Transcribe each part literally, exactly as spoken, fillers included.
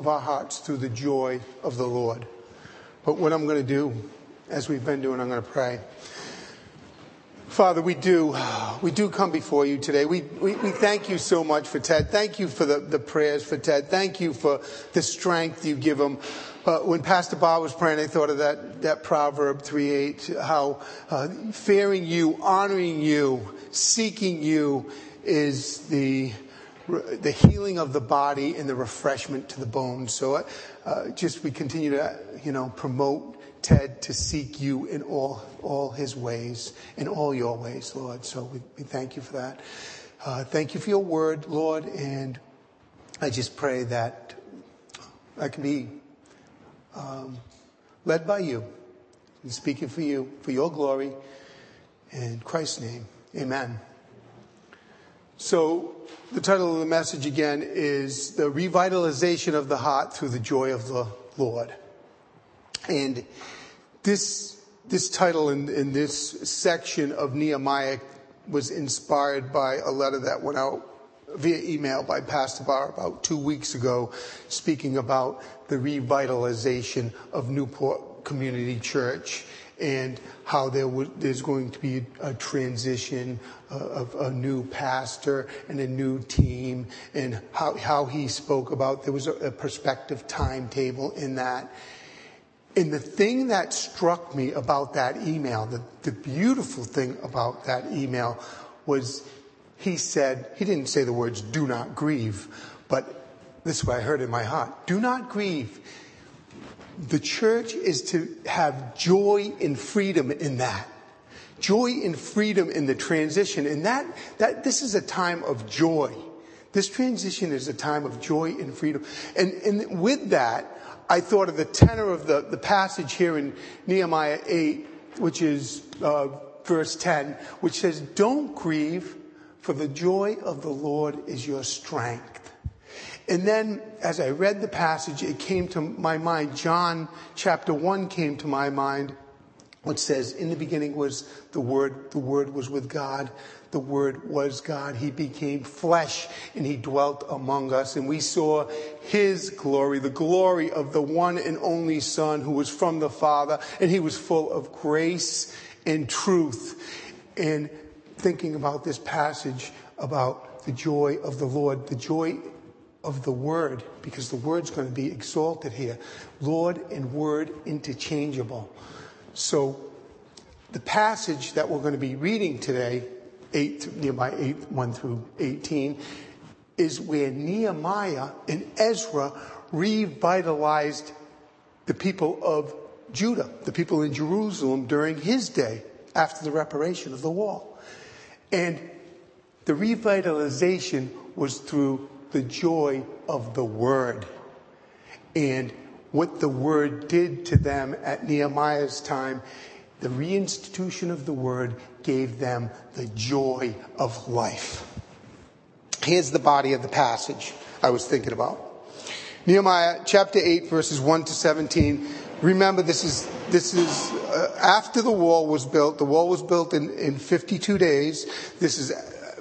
of our hearts through the joy of the Lord. But what I'm going to do, as we've been doing, I'm going to pray. Father, we do, we do come before you today. We, we, we thank you so much for Ted. Thank you for the, the prayers for Ted. Thank you for the strength you give him. Uh, when Pastor Bob was praying, I thought of that, that Proverb three eight, how uh, fearing you, honoring you, seeking you is the the healing of the body and the refreshment to the bones. So uh, just we continue to, you know, promote Ted to seek you in all all his ways, in all your ways, Lord. So we, we thank you for that. Uh, thank you for your word, Lord. And I just pray that I can be um, led by you and speaking for you, for your glory. In Christ's name, amen. So the title of the message again is The Revitalization of the Heart Through the Joy of the Lord. And this this title in, in this section of Nehemiah was inspired by a letter that went out via email by Pastor Barr about two weeks ago, speaking about the revitalization of Newport Community Church and how there w- there's going to be a transition uh, of a new pastor and a new team, and how, how he spoke about there was a, a perspective timetable in that. And the thing that struck me about that email, the, the beautiful thing about that email was he said, he didn't say the words, do not grieve, but this is what I heard in my heart. Do not grieve. The church is to have joy and freedom in that. Joy and freedom in the transition. And that, that this is a time of joy. This transition is a time of joy and freedom. And, and with that, I thought of the tenor of the, the passage here in Nehemiah eight, which is uh, verse ten, which says, don't grieve, for the joy of the Lord is your strength. And then as I read the passage, it came to my mind, John chapter one came to my mind, which says, in the beginning was the Word, the Word was with God, the Word was God. He became flesh and he dwelt among us. And we saw his glory, the glory of the one and only Son who was from the Father, and he was full of grace and truth. And thinking about this passage about the joy of the Lord, the joy of the Word, because the Word's going to be exalted here. Lord and Word interchangeable. So the passage that we're going to be reading today, eight, Nehemiah eight, one through eighteen, is where Nehemiah and Ezra revitalized the people of Judah, the people in Jerusalem during his day after the reparation of the wall. And the revitalization was through the joy of the Word. And what the Word did to them at Nehemiah's time, the reinstitution of the Word gave them the joy of life. Here's the body of the passage I was thinking about. Nehemiah chapter eight, verses one to seventeen. Remember, this is this is uh, after the wall was built. The wall was built in, in fifty-two days. This is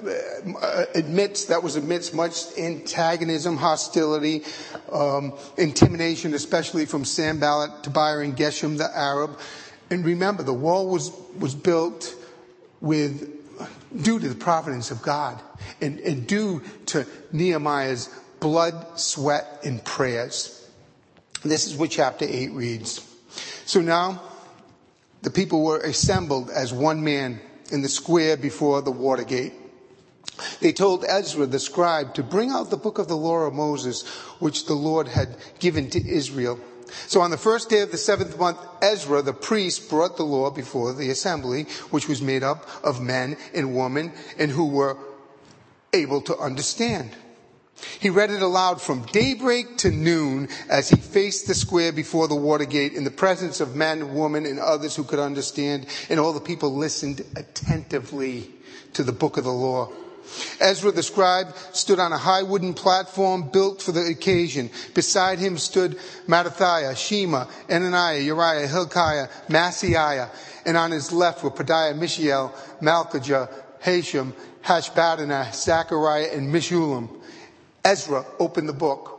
uh, admits that was amidst much antagonism, hostility, um, intimidation, especially from Sanballat, Tobiah, and Geshem the Arab. And remember, the wall was was built with due to the providence of God and, and due to Nehemiah's blood, sweat, and prayers. This is what chapter eight reads. So now the people were assembled as one man in the square before the water gate. They told Ezra the scribe to bring out the book of the law of Moses, which the Lord had given to Israel. So on the first day of the seventh month, Ezra the priest brought the law before the assembly, which was made up of men and women, and who were able to understand. He read it aloud from daybreak to noon as he faced the square before the water gate in the presence of men, women, and others who could understand. And all the people listened attentively to the book of the law. Ezra the scribe stood on a high wooden platform built for the occasion. Beside him stood Mattathiah, Shema, Ananiah, Uriah, Hilkiah, Maaseiah. And on his left were Pedaiah, Mishael, Malchijah, Hashem, Hashbaddanah, Zechariah, and Meshullam. Ezra opened the book.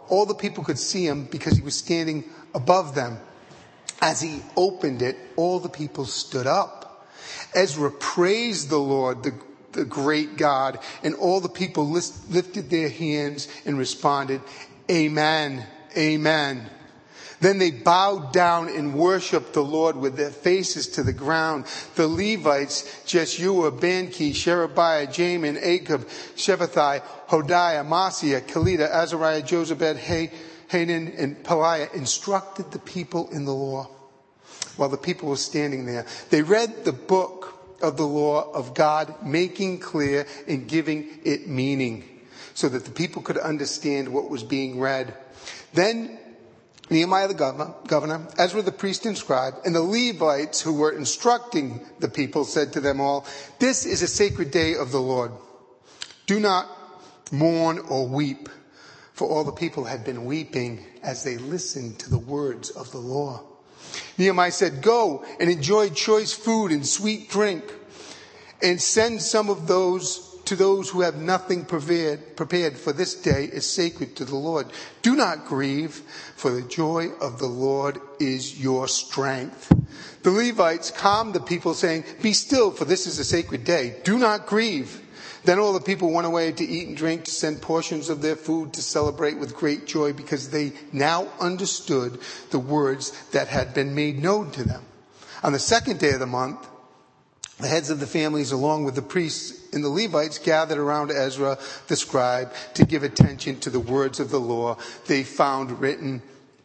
all the people could see him because he was standing above them. As he opened it, all the people stood up. Ezra praised the Lord, the, the great God, and all the people list, lifted their hands and responded, Amen, Amen. Then they bowed down and worshiped the Lord with their faces to the ground. The Levites, Jeshua, Banki, Sherebiah, Jamin, Akab, Shephethai, Hodiah, Masiah, Kelita, Azariah, Jozabed, Hanan, and Peliah instructed the people in the law while the people were standing there. They read the book of the law of God, making clear and giving it meaning so that the people could understand what was being read. Then Nehemiah the governor, governor, Ezra the priest and scribe, and the Levites who were instructing the people said to them all, This is a sacred day of the Lord. Do not mourn or weep. For all the people had been weeping as they listened to the words of the law. Nehemiah said, Go and enjoy choice food and sweet drink, and send some of those to those who have nothing prepared, prepared, for this day is sacred to the Lord. Do not grieve, for the joy of the Lord is your strength. The Levites calmed the people, saying, Be still, for this is a sacred day. Do not grieve. Then all the people went away to eat and drink, to send portions of their food, to celebrate with great joy, because they now understood the words that had been made known to them. On the second day of the month, the heads of the families, along with the priests and the Levites, gathered around Ezra the scribe to give attention to the words of the law they found written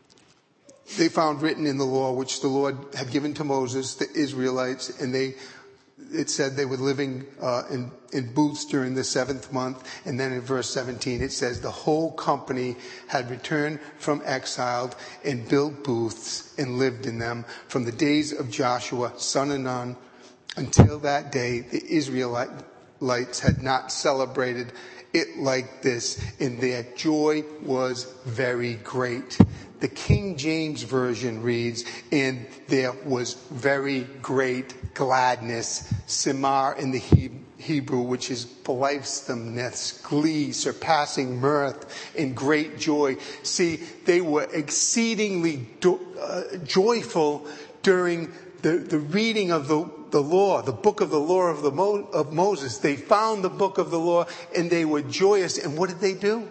They found written in the law which the Lord had given to Moses, the Israelites, and they it said they were living uh, in, in booths during the seventh month. And then in verse seventeen, it says the whole company had returned from exile and built booths and lived in them from the days of Joshua, son of Nun, until that day. The Israelites had not celebrated it like this, and their joy was very great. The King James Version reads, and there was very great gladness, simar in the Hebrew, which is blithesomness, glee, surpassing mirth, and great joy. See, they were exceedingly do- uh, joyful during the, the reading of the, the law, the book of the law of, the Mo- of Moses. They found the book of the law, and they were joyous. And what did they do?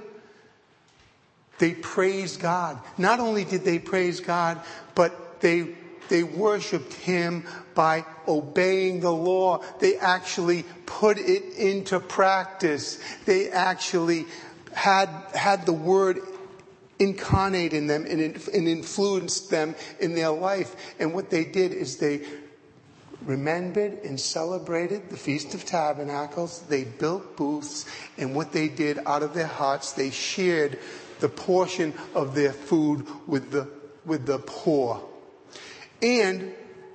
They praised God. Not only did they praise God, but they they worshiped Him by obeying the law. They actually put it into practice. They actually had had the word incarnate in them and, and influenced them in their life. And what they did is they remembered and celebrated the Feast of Tabernacles. They built booths, and what they did out of their hearts, they shared the portion of their food with the with the poor. And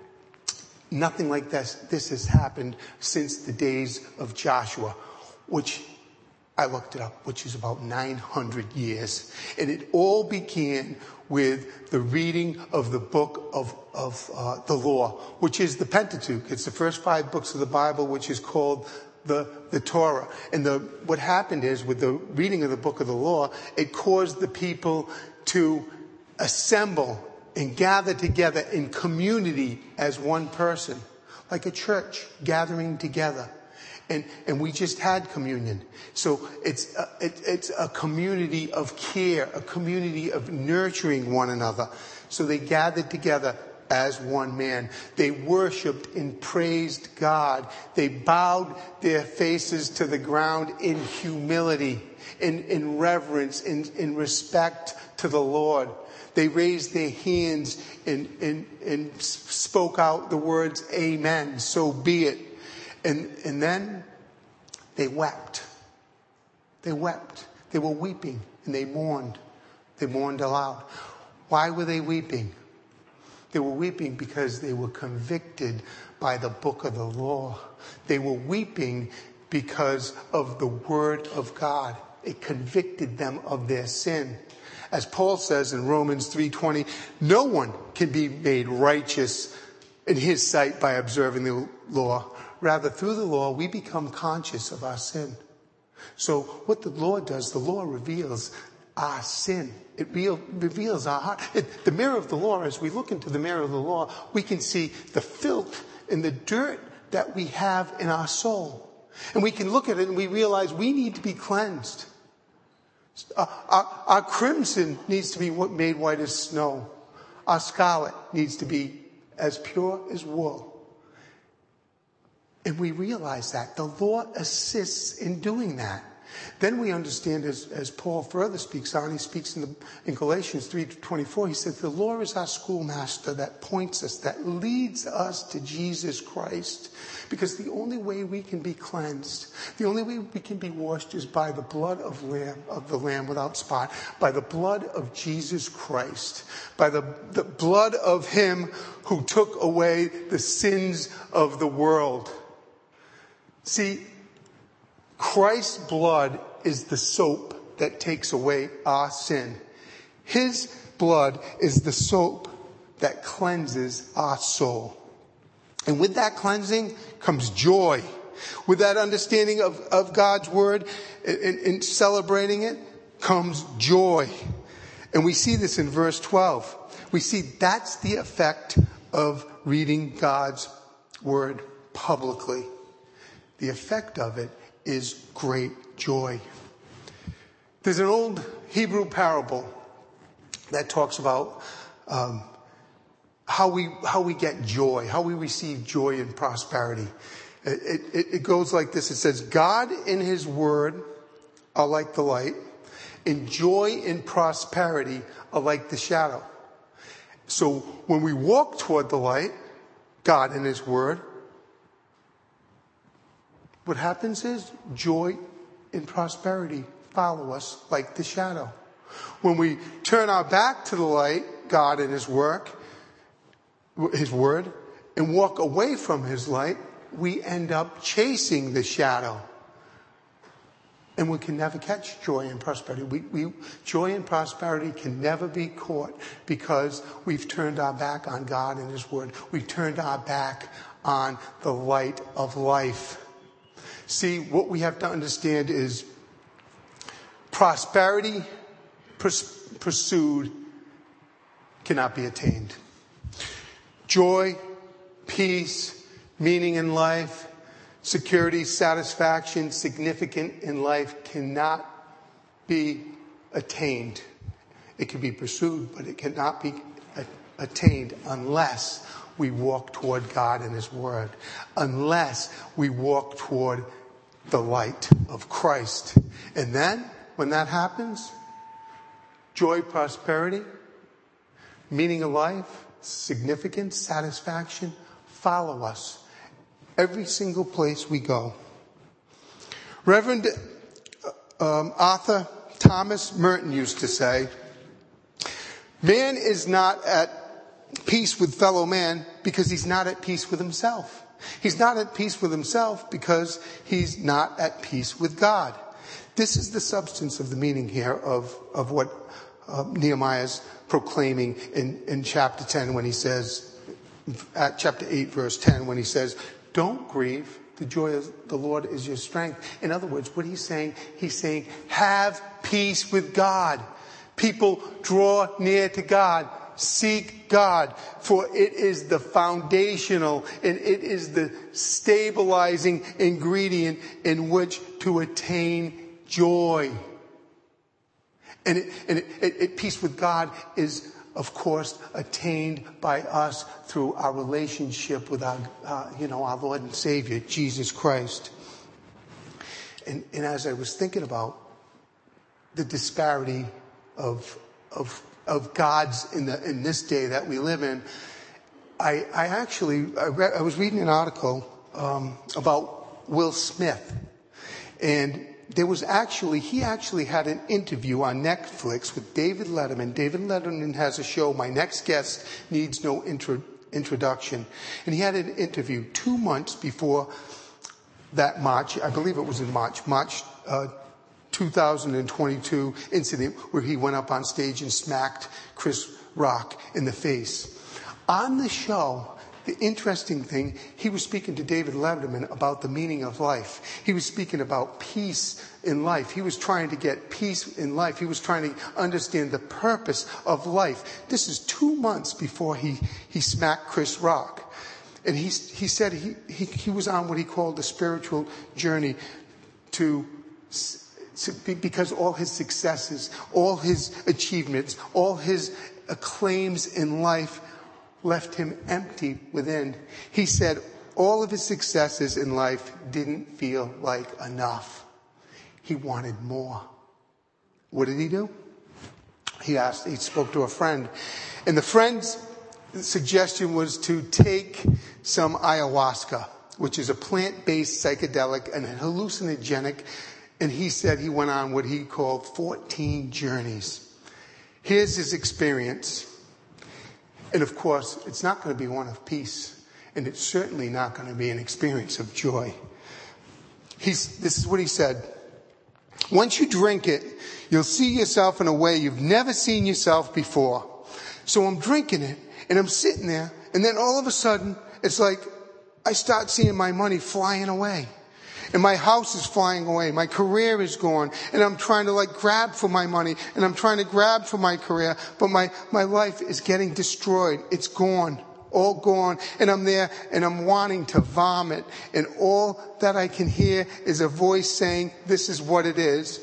nothing like this, this has happened since the days of Joshua, which I looked it up, which is about nine hundred years. And it all began with the reading of the book of, of uh, the law, which is the Pentateuch. It's the first five books of the Bible, which is called the the Torah. And the what happened is, with the reading of the book of the law, it caused the people to assemble and gather together in community as one person, like a church gathering together. And and we just had communion. So it's a, it, it's a community of care, a community of nurturing one another. So they gathered together as one man. They worshiped and praised God. They bowed their faces to the ground in humility, in, in reverence, in, in respect to the Lord. They raised their hands and, and, and spoke out the words, Amen, so be it. And, and then they wept. They wept. They were weeping and they mourned. They mourned aloud. Why were they weeping? They were weeping because they were convicted by the book of the law. They were weeping because of the word of God. It convicted them of their sin. As Paul says in Romans three twenty, no one can be made righteous in his sight by observing the law. Rather, through the law, we become conscious of our sin. So what the law does, the law reveals our sin. It real, reveals our heart. It, the mirror of the law, as we look into the mirror of the law, we can see the filth and the dirt that we have in our soul. And we can look at it and we realize we need to be cleansed. Our, our, our crimson needs to be made white as snow. Our scarlet needs to be as pure as wool. And we realize that. The law assists in doing that. Then we understand, as, as Paul further speaks on, he speaks in, the, in Galatians three twenty-four, he says, the law is our schoolmaster that points us, that leads us to Jesus Christ. Because the only way we can be cleansed, the only way we can be washed is by the blood of lamb, of the Lamb without spot, by the blood of Jesus Christ, by the, the blood of him who took away the sins of the world. See, Christ's blood is the soap that takes away our sin. His blood is the soap that cleanses our soul. And with that cleansing comes joy. With that understanding of, of God's word and, and celebrating it comes joy. And we see this in verse twelve. We see that's the effect of reading God's word publicly. The effect of it is great joy. There's an old Hebrew parable that talks about um, how we how we get joy, how we receive joy and prosperity. It, it, it goes like this. It says, God and his word are like the light, and joy and prosperity are like the shadow. So when we walk toward the light, God and his word, what happens is joy and prosperity follow us like the shadow. When we turn our back to the light, God and his work, his word, and walk away from his light, we end up chasing the shadow. And we can never catch joy and prosperity. We, we, joy and prosperity can never be caught because we've turned our back on God and his word. We've turned our back on the light of life. See, what we have to understand is prosperity pers- pursued cannot be attained. Joy, peace, meaning in life, security, satisfaction, significant in life cannot be attained. It can be pursued, but it cannot be a- attained unless we walk toward God and his word, unless we walk toward the light of Christ. And then, when that happens, joy, prosperity, meaning of life, significance, satisfaction follow us every single place we go. Reverend um, Arthur Thomas Merton used to say, man is not at peace with fellow man because he's not at peace with himself. He's not at peace with himself because he's not at peace with God. This is the substance of the meaning here of, of what uh, Nehemiah's proclaiming in, in chapter ten when he says, at chapter eight verse ten, when he says, don't grieve, the joy of the Lord is your strength. In other words, what he's saying, he's saying, have peace with God. People draw near to God. Seek God, for it is the foundational and it is the stabilizing ingredient in which to attain joy. And, it, and it, it, it, peace with God is, of course, attained by us through our relationship with our, uh, you know, our Lord and Savior, Jesus Christ. And, and as I was thinking about the disparity of of of God's in the in this day that we live in, I, I actually I, read, I was reading an article um, about Will Smith, and there was actually he actually had an interview on Netflix with David Letterman. David Letterman has a show, My Next Guest Needs No Intro, Introduction, and he had an interview two months before that March, I believe it was in March, March. Uh, two thousand twenty-two incident where he went up on stage and smacked Chris Rock in the face. On the show, the interesting thing, he was speaking to David Letterman about the meaning of life. He was speaking about peace in life. He was trying to get peace in life. He was trying to understand the purpose of life. This is two months before he, he smacked Chris Rock. And he, he said he, he, he was on what he called the spiritual journey to, because all his successes, all his achievements, all his acclaims in life left him empty within. He said all of his successes in life didn't feel like enough. He wanted more. What did he do? He asked, he spoke to a friend. And the friend's suggestion was to take some ayahuasca, which is a plant-based psychedelic and hallucinogenic. And he said he went on what he called fourteen journeys. Here's his experience. And of course, it's not going to be one of peace. And it's certainly not going to be an experience of joy. He's, this is what he said. Once you drink it, you'll see yourself in a way you've never seen yourself before. So I'm drinking it, and I'm sitting there, and then all of a sudden, it's like I start seeing my money flying away. And my house is flying away. My career is gone. And I'm trying to like grab for my money. And I'm trying to grab for my career. But my, my life is getting destroyed. It's gone. All gone. And I'm there and I'm wanting to vomit. And all that I can hear is a voice saying, this is what it is.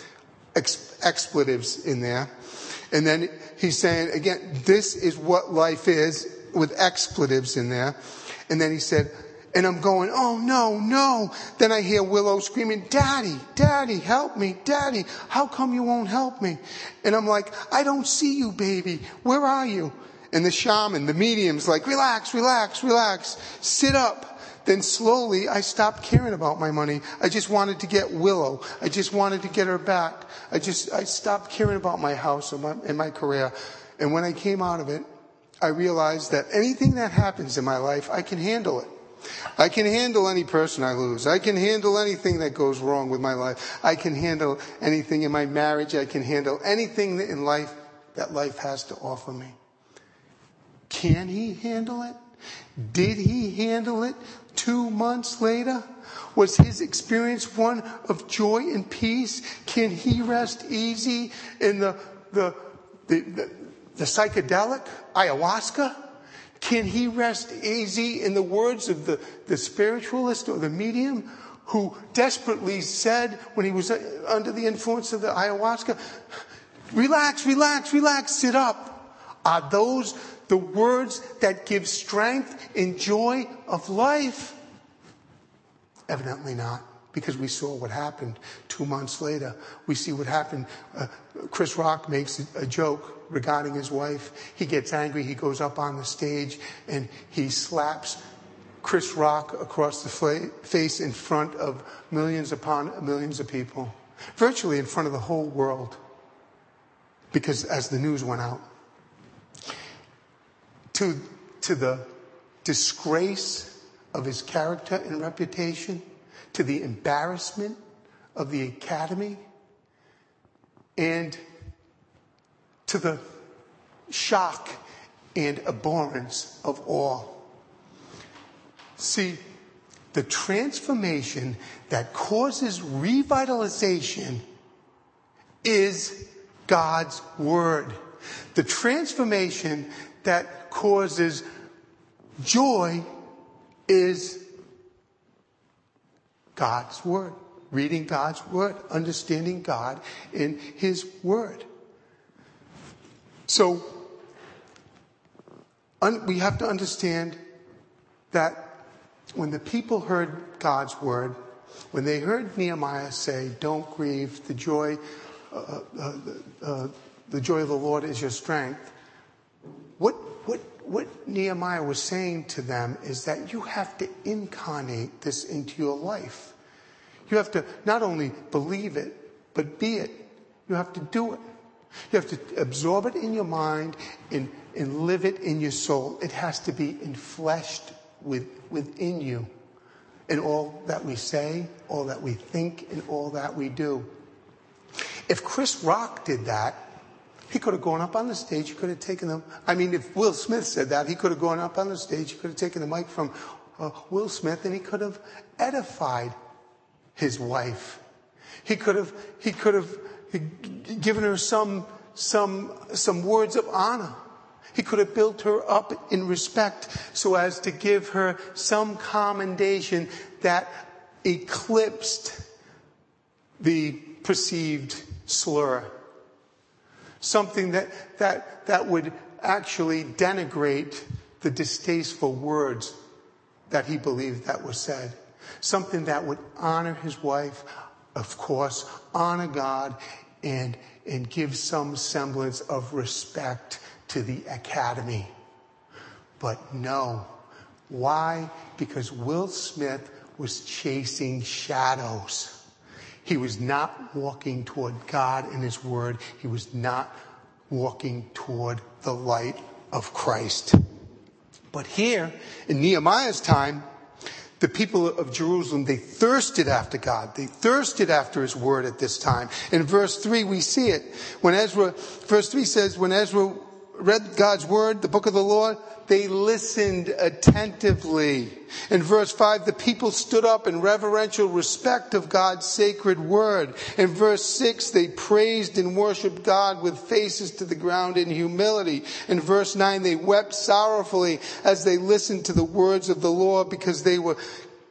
Ex- expletives in there. And then he's saying, again, this is what life is, with expletives in there. And then he said, and I'm going, oh, no, no. Then I hear Willow screaming, Daddy, Daddy, help me, Daddy. How come you won't help me? And I'm like, I don't see you, baby. Where are you? And the shaman, the medium's like, relax, relax, relax. Sit up. Then slowly I stopped caring about my money. I just wanted to get Willow. I just wanted to get her back. I just, I stopped caring about my house and my, and my career. And when I came out of it, I realized that anything that happens in my life, I can handle it. I can handle any person I lose. I can handle anything that goes wrong with my life. I can handle anything in my marriage. I can handle anything in life that life has to offer me. Can he handle it? Did he handle it two months later? Was his experience one of joy and peace? Can he rest easy in the, the, the, the, the psychedelic, ayahuasca? Can he rest easy in the words of the, the spiritualist or the medium who desperately said when he was under the influence of the ayahuasca, relax, relax, relax, sit up? Are those the words that give strength and joy of life? Evidently not, because we saw what happened two months later. We see what happened. Uh, Chris Rock makes a joke regarding his wife. He gets angry. He goes up on the stage and he slaps Chris Rock across the face in front of millions upon millions of people, virtually in front of the whole world, because as the news went out, to, to the disgrace of his character and reputation, to the embarrassment of the academy, and to the shock and abhorrence of all. See, the transformation that causes revitalization is God's Word. The transformation that causes joy is God's Word. Reading God's Word, understanding God in His Word. So, un- we have to understand that when the people heard God's Word, when they heard Nehemiah say, don't grieve, the joy, uh, uh, uh, the joy of the Lord is your strength, what, what, what Nehemiah was saying to them is that you have to incarnate this into your life. You have to not only believe it, but be it. You have to do it. You have to absorb it in your mind and, and live it in your soul. It has to be enfleshed with, within you in all that we say, all that we think, and all that we do. If Chris Rock did that, He could have gone up on the stage. He could have taken them. I mean, if Will Smith said that, he could have gone up on the stage. He could have taken the mic from uh, Will Smith, and he could have edified his wife. He could have, he could have given her some, some, some words of honor. He could have built her up in respect so as to give her some commendation that eclipsed the perceived slur. Something that, that, that would actually denigrate the distasteful words that he believed that were said. Something that would honor his wife, of course, honor God, and, and give some semblance of respect to the academy. But no. Why? Because Will Smith was chasing shadows. He was not walking toward God and His Word. He was not walking toward the light of Christ. But here, in Nehemiah's time, the people of Jerusalem, they thirsted after God. They thirsted after His Word at this time. In verse three, we see it. When Ezra, verse three says, when Ezra read God's Word, the book of the Lord, they listened attentively. In verse five, the people stood up in reverential respect of God's sacred word. In verse six, they praised and worshiped God with faces to the ground in humility. In verse nine, they wept sorrowfully as they listened to the words of the Lord, because they were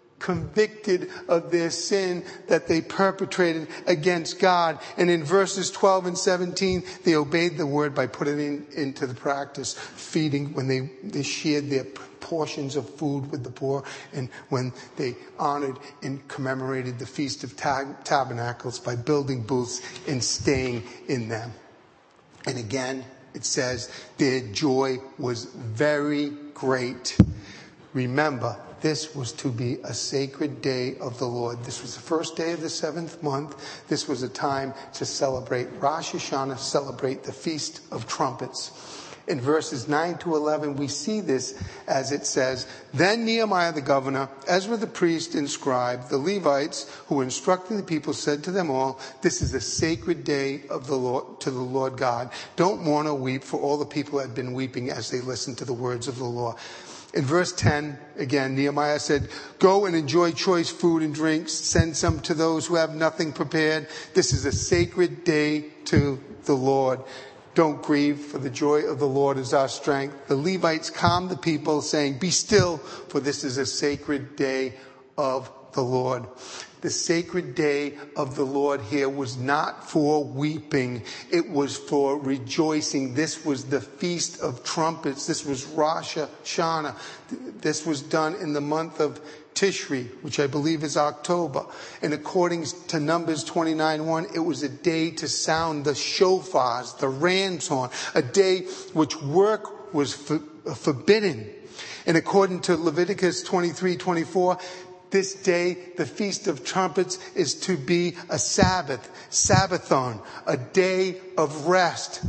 convicted of their sin that they perpetrated against God. And in verses twelve and seventeen, they obeyed the word by putting it into the practice, feeding when they, they shared their portions of food with the poor, and when they honored and commemorated the Feast of Tab- Tabernacles by building booths and staying in them. And again, it says their joy was very great. Remember, this was to be a sacred day of the Lord. This was the first day of the seventh month. This was a time to celebrate Rosh Hashanah, celebrate the Feast of Trumpets. In verses nine to eleven, we see this as it says, then Nehemiah the governor, Ezra the priest and scribe, the Levites who were instructing the people, said to them all, this is a sacred day of the Lord, to the Lord God. Don't mourn or weep, for all the people had been weeping as they listened to the words of the law. In verse ten, again, Nehemiah said, go and enjoy choice food and drinks. Send some to those who have nothing prepared. This is a sacred day to the Lord. Don't grieve, for the joy of the Lord is our strength. The Levites calmed the people, saying, be still, for this is a sacred day of the Lord. The sacred day of the Lord here was not for weeping. It was for rejoicing. This was the Feast of Trumpets. This was Rosh Hashanah. This was done in the month of Tishri, which I believe is October. And according to Numbers twenty-nine one, it was a day to sound the shofars, the ram's horn, a day which work was for, forbidden. And according to Leviticus twenty-three twenty-four, this day, the Feast of Trumpets, is to be a Sabbath, Sabbathon, a day of rest.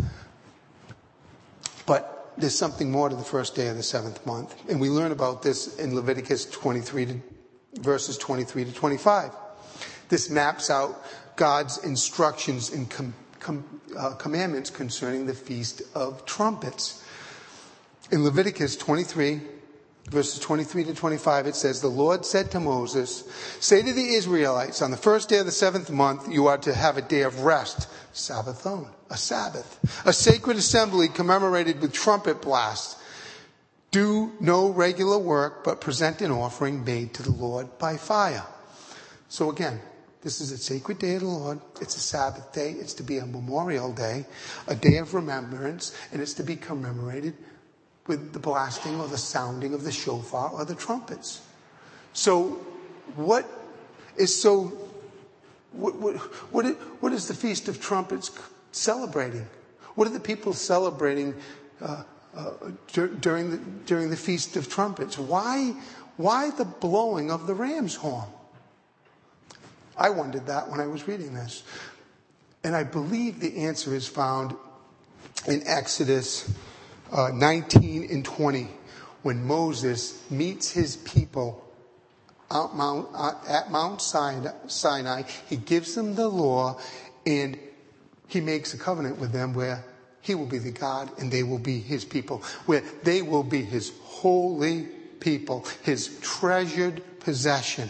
But there's something more to the first day of the seventh month. And we learn about this in Leviticus twenty-three, to, verses twenty-three to twenty-five. This maps out God's instructions and com, com, uh, commandments concerning the Feast of Trumpets. In Leviticus twenty-three, verses twenty-three to twenty-five, it says, the Lord said to Moses, say to the Israelites, on the first day of the seventh month, you are to have a day of rest, Sabbathon, a Sabbath, a sacred assembly commemorated with trumpet blasts. Do no regular work, but present an offering made to the Lord by fire. So again, this is a sacred day of the Lord. It's a Sabbath day. It's to be a memorial day, a day of remembrance, and it's to be commemorated with the blasting or the sounding of the shofar or the trumpets. So what is so, what, what, what, is, what is the Feast of Trumpets celebrating? What are the people celebrating uh, uh, dur- during, the, during the Feast of Trumpets? Why, why the blowing of the ram's horn? I wondered that when I was reading this. And I believe the answer is found in Exodus Uh, nineteen and twenty, when Moses meets his people out Mount, uh, at Mount Sinai. He gives them the law, and he makes a covenant with them where he will be the God and they will be his people, where they will be his holy people, his treasured possession.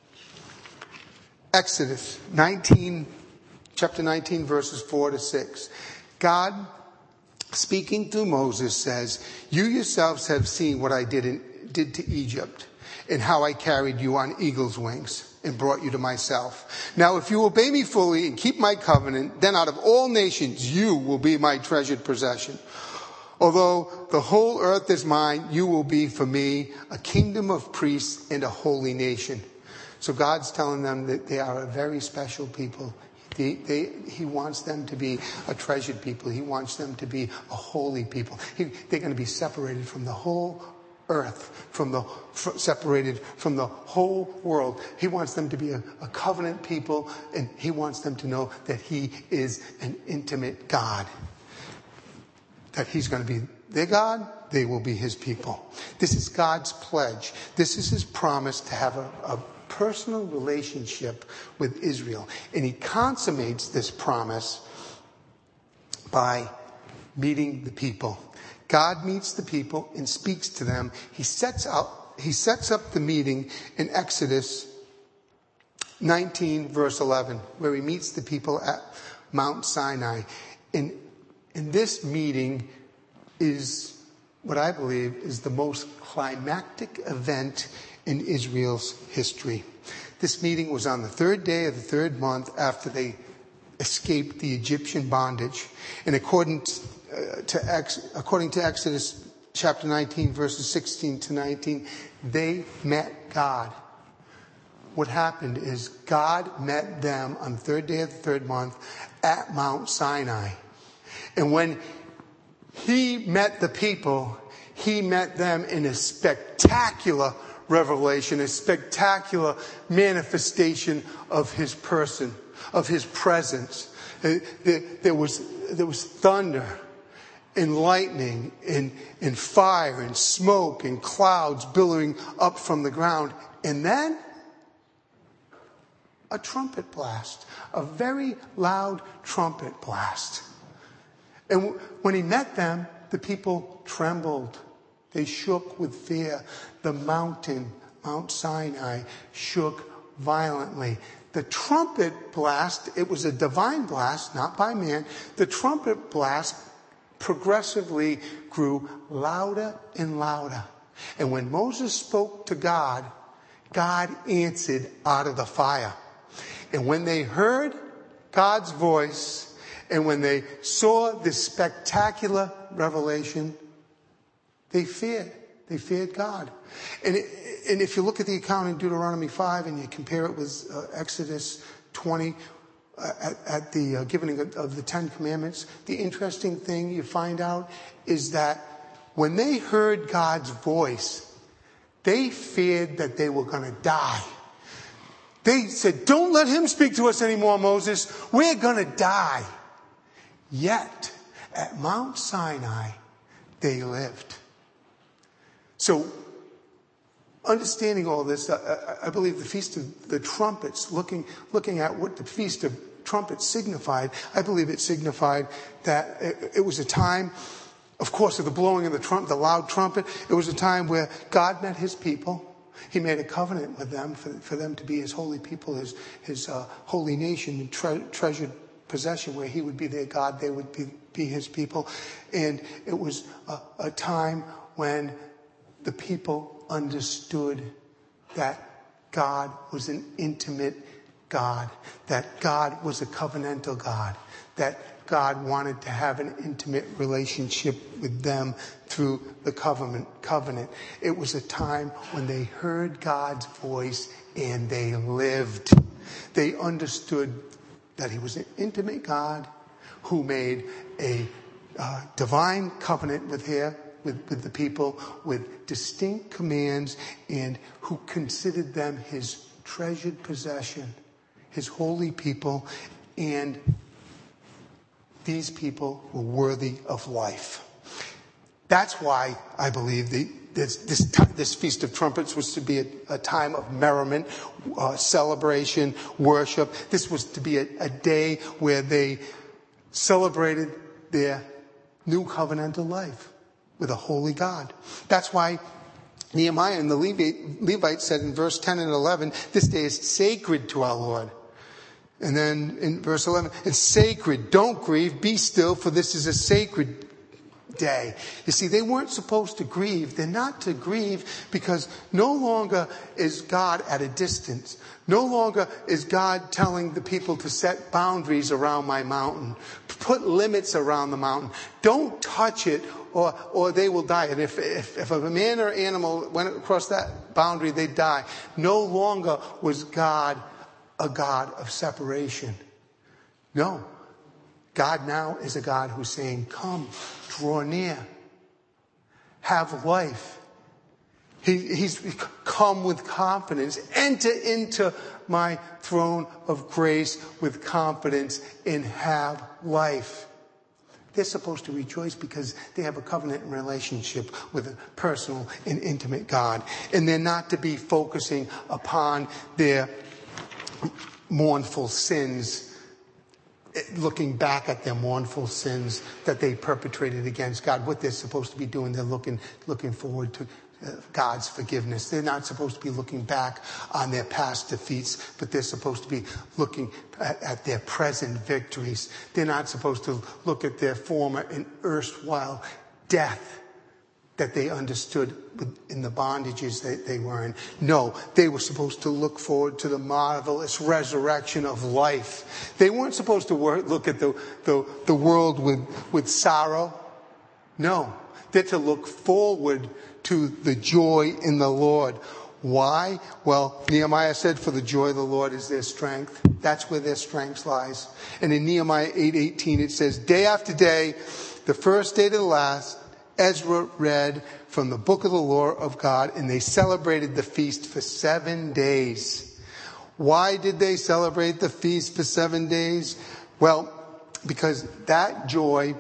Exodus nineteen, chapter nineteen, verses four to six. God, speaking through Moses, says, "You yourselves have seen what I did in, did to Egypt, and how I carried you on eagle's wings and brought you to myself. Now, if you obey me fully and keep my covenant, then out of all nations you will be my treasured possession. Although the whole earth is mine, you will be for me a kingdom of priests and a holy nation." So God's telling them that they are a very special people. They, they, he wants them to be a treasured people. He wants them to be a holy people. He, they're going to be separated from the whole earth, from the f- separated from the whole world. He wants them to be a, a covenant people, and he wants them to know that he is an intimate God. That he's going to be their God, they will be his people. This is God's pledge. This is his promise to have a, a personal relationship with Israel. And he consummates this promise by meeting the people. God meets the people and speaks to them. He sets up, he sets up the meeting in Exodus nineteen, verse eleven, where he meets the people at Mount Sinai. And, and this meeting is what I believe is the most climactic event in Israel's history. This meeting was on the third day of the third month after they escaped the Egyptian bondage. And according to Uh, to ex, according to Exodus chapter nineteen, verses sixteen to nineteen, they met God. What happened is God met them on the third day of the third month at Mount Sinai. And when he met the people, he met them in a spectacular revelation, a spectacular manifestation of his person, of his presence. There was, there was thunder and lightning and, and fire and smoke and clouds billowing up from the ground. And then a trumpet blast, a very loud trumpet blast. And w- when he met them, the people trembled. They shook with fear. The mountain, Mount Sinai, shook violently. The trumpet blast, it was a divine blast, not by man. The trumpet blast progressively grew louder and louder. And when Moses spoke to God, God answered out of the fire. And when they heard God's voice, and when they saw this spectacular revelation, they feared. They feared God. And, it, and if you look at the account in Deuteronomy five and you compare it with uh, Exodus twenty, At, at the uh, giving of, of the Ten Commandments, the interesting thing you find out is that when they heard God's voice, they feared that they were going to die. They said, "Don't let him speak to us anymore, Moses. We're going to die." Yet, at Mount Sinai, they lived. So, understanding all this, I, I believe the Feast of the Trumpets, looking, looking at what the Feast of Trumpets signified, I believe it signified that it, it was a time, of course, of the blowing of the trump, the loud trumpet. It was a time where God met his people. He made a covenant with them for, for them to be his holy people, his, his uh, holy nation, tre- treasured possession, where he would be their God, they would be, be his people. And it was a, a time when the people understood that God was an intimate God, that God was a covenantal God, that God wanted to have an intimate relationship with them through the covenant. covenant. It was a time when they heard God's voice and they lived. They understood that he was an intimate God who made a uh, divine covenant with him, With, with the people, with distinct commands, and who considered them his treasured possession, his holy people, and these people were worthy of life. That's why I believe the, this, this, this Feast of Trumpets was to be a, a time of merriment, uh, celebration, worship. This was to be a, a day where they celebrated their new covenantal life with a holy God. That's why Nehemiah and the Levite, Levites said in verse ten and eleven, this day is sacred to our Lord. And then in verse eleven, it's sacred. Don't grieve. Be still, for this is a sacred day. You see, they weren't supposed to grieve. They're not to grieve because no longer is God at a distance. No longer is God telling the people to set boundaries around my mountain. Put limits around the mountain. Don't touch it or or they will die. And if, if, if a man or animal went across that boundary, they'd die. No longer was God a God of separation. No. God now is a God who's saying, come, draw near, have life. He, he's come with confidence. Enter into my throne of grace with confidence and have life. They're supposed to rejoice because they have a covenant relationship with a personal and intimate God. And they're not to be focusing upon their mournful sins, looking back at their mournful sins that they perpetrated against God. What they're supposed to be doing, they're looking looking forward to God's forgiveness. They're not supposed to be looking back on their past defeats, but they're supposed to be looking at, at their present victories. They're not supposed to look at their former and erstwhile death that they understood in the bondages that they were in. No, they were supposed to look forward to the marvelous resurrection of life. They weren't supposed to work, look at the, the, the world with, with sorrow. No, they're to look forward to the joy in the Lord. Why? Well, Nehemiah said, for the joy of the Lord is their strength. That's where their strength lies. And in Nehemiah eight eighteen it says, day after day, the first day to the last, Ezra read from the book of the law of God, and they celebrated the feast for seven days. Why did they celebrate the feast for seven days? Well, because that joy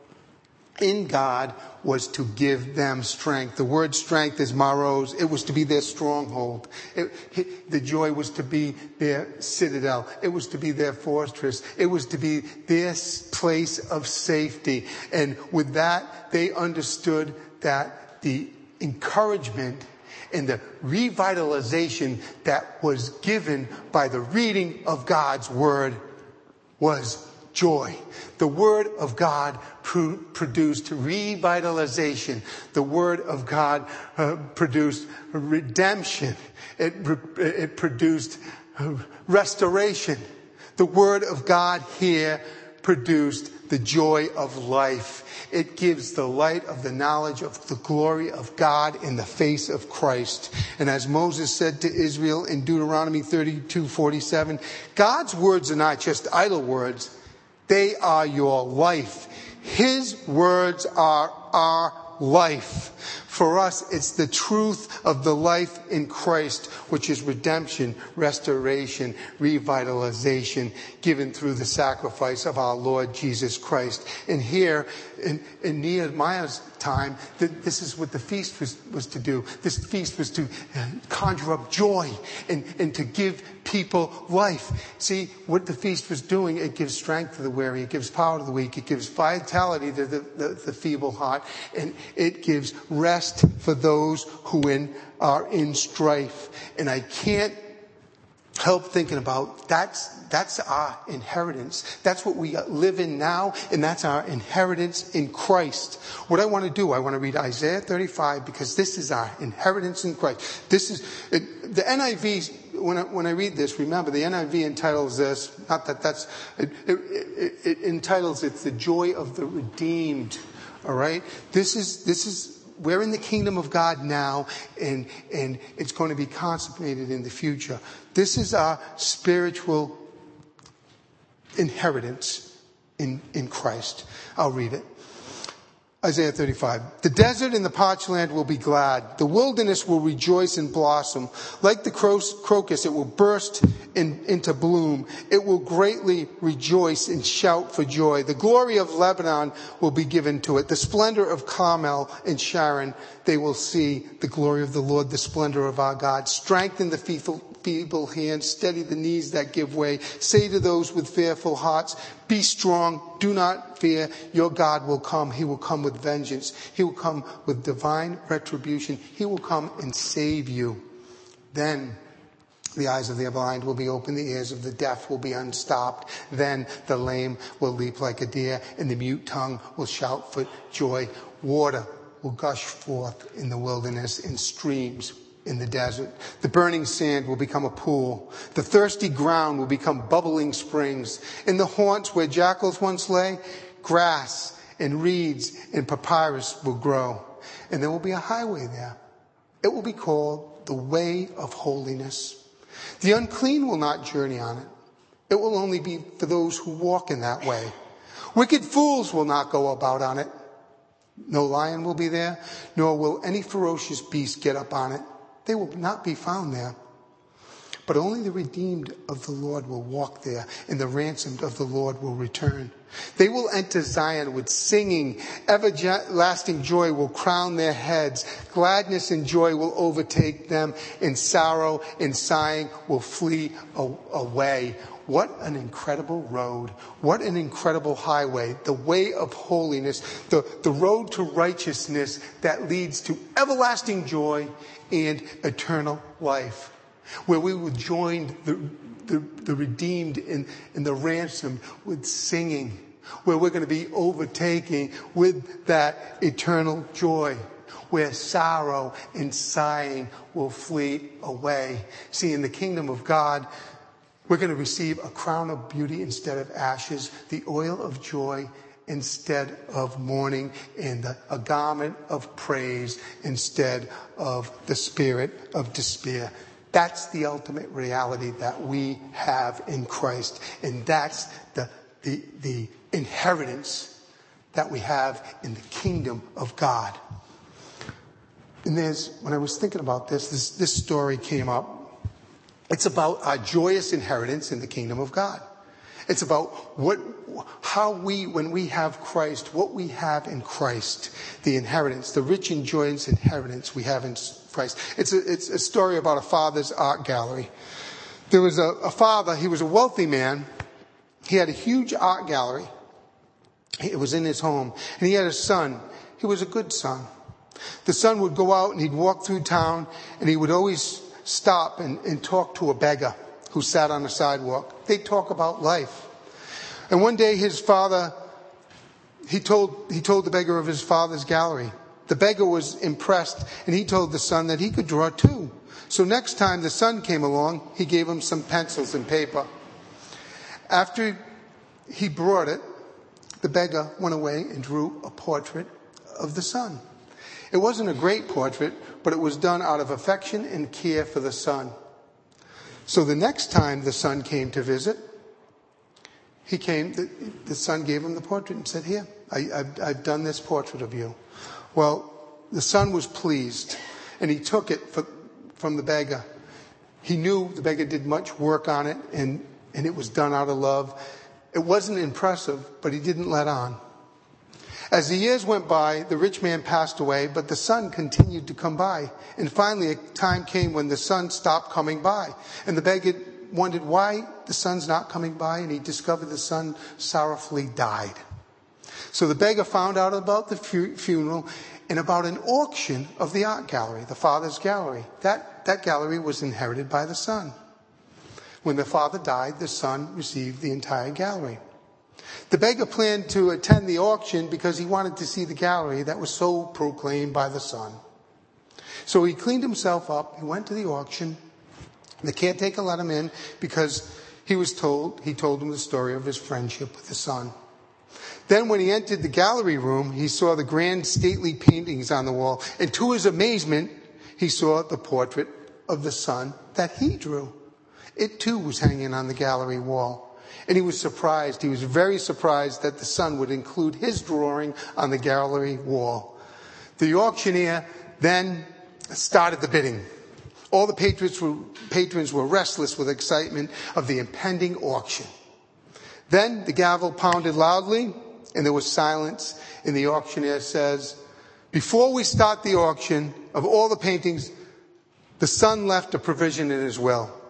in God was to give them strength. The word strength is maros. It was to be their stronghold. It, it, the joy was to be their citadel. It was to be their fortress. It was to be their place of safety. And with that, they understood that the encouragement and the revitalization that was given by the reading of God's word was joy. The word of God pro- produced revitalization. The word of God uh, produced redemption. It, it produced restoration. The word of God here produced the joy of life. It gives the light of the knowledge of the glory of God in the face of Christ. And as Moses said to Israel in Deuteronomy thirty-two forty-seven, God's words are not just idle words. They are your life. His words are our life. For us, it's the truth of the life in Christ, which is redemption, restoration, revitalization, given through the sacrifice of our Lord Jesus Christ. And here, in, in Nehemiah's time, this is what the feast was, was to do. This feast was to conjure up joy and, and to give people life. See, what the feast was doing, it gives strength to the weary, it gives power to the weak, it gives vitality to the, the, the feeble heart, and it gives rest for those who in, are in strife. And I can't help thinking about that's that's our inheritance. That's what we live in now, and that's our inheritance in Christ. What I want to do, I want to read Isaiah thirty-five, because this is our inheritance in Christ. This is it, the N I V. When I, when I read this, remember the N I V entitles this. Not that that's it, it, it, it entitles it the joy of the redeemed. All right. This is this is. We're in the kingdom of God now, and, and it's going to be consummated in the future. This is our spiritual inheritance in, in Christ. I'll read it. Isaiah thirty-five. The desert and the parched land will be glad. The wilderness will rejoice and blossom. Like the crocus, it will burst in, into bloom. It will greatly rejoice and shout for joy. The glory of Lebanon will be given to it. The splendor of Carmel and Sharon, they will see the glory of the Lord, the splendor of our God. Strengthen the feeble, feeble hands, steady the knees that give way. Say to those with fearful hearts, be strong, do not fear. Your God will come. He will come with vengeance. He will come with divine retribution. He will come and save you. Then the eyes of the blind will be opened, the ears of the deaf will be unstopped. Then the lame will leap like a deer, and the mute tongue will shout for joy. Water will gush forth in the wilderness, in streams in the desert. The burning sand will become a pool. The thirsty ground will become bubbling springs. In the haunts where jackals once lay, grass and reeds and papyrus will grow. And there will be a highway there. It will be called the way of holiness. The unclean will not journey on it. It will only be for those who walk in that way. Wicked fools will not go about on it. No lion will be there, nor will any ferocious beast get up on it. They will not be found there. But only the redeemed of the Lord will walk there, and the ransomed of the Lord will return. They will enter Zion with singing. Everlasting joy will crown their heads. Gladness and joy will overtake them, and sorrow and sighing will flee away. What an incredible road. What an incredible highway. The way of holiness. The, the road to righteousness that leads to everlasting joy and eternal life. Where we will join the, the, the redeemed and, and the ransomed with singing. Where we're going to be overtaking with that eternal joy. Where sorrow and sighing will flee away. See, in the kingdom of God, we're going to receive a crown of beauty instead of ashes, the oil of joy instead of mourning, and the, a garment of praise instead of the spirit of despair. That's the ultimate reality that we have in Christ. And that's the, the, the inheritance that we have in the kingdom of God. And there's, when I was thinking about this, this, this story came up. It's about our joyous inheritance in the kingdom of God. It's about what, how we, when we have Christ, what we have in Christ, the inheritance, the rich and joyous inheritance we have in Christ. It's a, it's a story about a father's art gallery. There was a, a father, he was a wealthy man. He had a huge art gallery. It was in his home. And he had a son. He was a good son. The son would go out and he'd walk through town, and he would always stop and, and talk to a beggar who sat on the sidewalk. They'd talk about life. And one day his father, he told, he told the beggar of his father's gallery. The beggar was impressed, and he told the son that he could draw too. So next time the son came along, he gave him some pencils and paper. After he brought it, the beggar went away and drew a portrait of the son. It wasn't a great portrait, but it was done out of affection and care for the son. So the next time the son came to visit, he came, the, the son gave him the portrait and said, here, I, I've, I've done this portrait of you. Well, the son was pleased, and he took it for, from the beggar. He knew the beggar did much work on it, and, and it was done out of love. It wasn't impressive, but he didn't let on. As the years went by, the rich man passed away, but the son continued to come by. And finally, a time came when the son stopped coming by. And the beggar wondered why the son's not coming by, and he discovered the son sorrowfully died. So the beggar found out about the fu- funeral and about an auction of the art gallery, the father's gallery. That, that gallery was inherited by the son. When the father died, the son received the entire gallery. The beggar planned to attend the auction because he wanted to see the gallery that was so proclaimed by the son. So he cleaned himself up. He went to the auction. The caretaker let him in because he was told, he told him the story of his friendship with the son. Then when he entered the gallery room, he saw the grand stately paintings on the wall. And to his amazement, he saw the portrait of the son that he drew. It too was hanging on the gallery wall. And he was surprised. He was very surprised that the son would include his drawing on the gallery wall. The auctioneer then started the bidding. All the patrons were, patrons were restless with excitement of the impending auction. Then the gavel pounded loudly, and there was silence. And the auctioneer says, before we start the auction of all the paintings, the son left a provision in his will.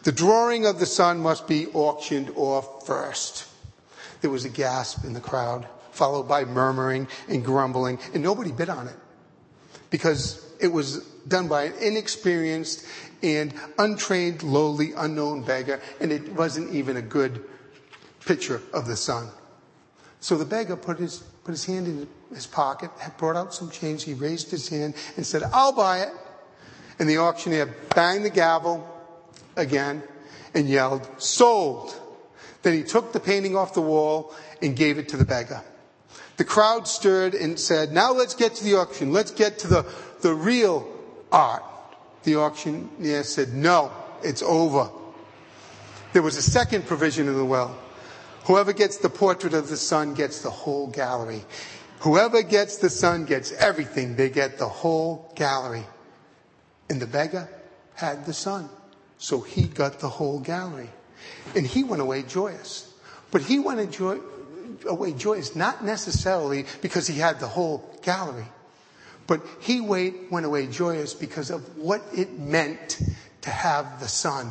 The drawing of the son must be auctioned off first. There was a gasp in the crowd, followed by murmuring and grumbling, and nobody bid on it because it was done by an inexperienced and untrained, lowly, unknown beggar, and it wasn't even a good picture of the son. So the beggar put his put his hand in his pocket, had brought out some change. He raised his hand and said, "I'll buy it." And the auctioneer banged the gavel again and yelled, "Sold." Then he took the painting off the wall and gave it to the beggar. The crowd stirred and said, "Now let's get to the auction. Let's get to the, the real art." The auctioneer said, "No, it's over." There was a second provision in the will. Whoever gets the portrait of the son gets the whole gallery. Whoever gets the son gets everything. They get the whole gallery. And the beggar had the son, so he got the whole gallery. And he went away joyous. But he went enjoy, away joyous not necessarily because he had the whole gallery, but he went away joyous because of what it meant to have the son.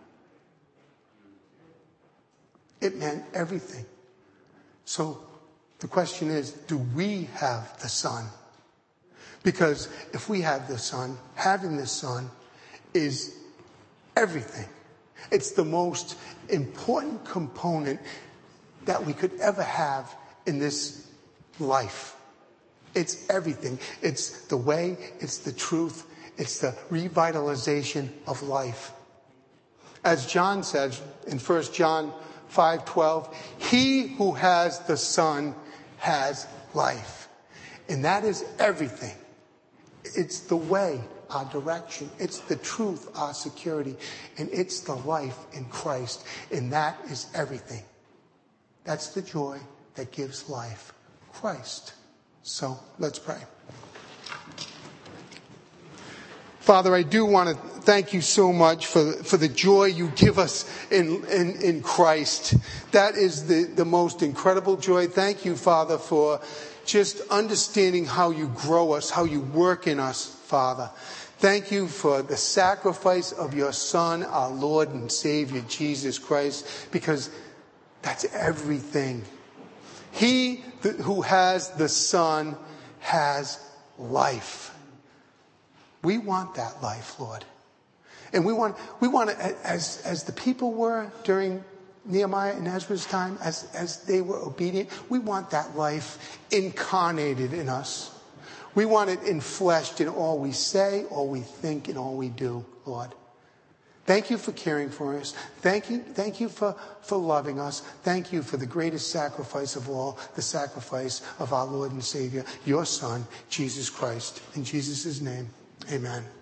It meant everything. So the question is, do we have the son? Because if we have the son, having the son is everything. It's the most important component that we could ever have in this life. It's everything. It's the way, it's the truth, it's the revitalization of life. As John says in First John five twelve, he who has the Son has life. And that is everything. It's the way, our direction. It's the truth, our security. And it's the life in Christ. And that is everything. That's the joy that gives life. Christ. So let's pray. Father, I do want to thank you so much for, for the joy you give us in, in, in Christ. That is the, the most incredible joy. Thank you, Father, for just understanding how you grow us, how you work in us, Father. Thank you for the sacrifice of your Son, our Lord and Savior, Jesus Christ, because that's everything. He who has the Son has life. We want that life, Lord. And we want, we want to, as, as the people were during Nehemiah and Ezra's time, as, as they were obedient, we want that life incarnated in us. We want it enfleshed in all we say, all we think, and all we do, Lord. Thank you for caring for us. Thank you, thank you for, for loving us. Thank you for the greatest sacrifice of all, the sacrifice of our Lord and Savior, your Son, Jesus Christ. In Jesus' name, amen.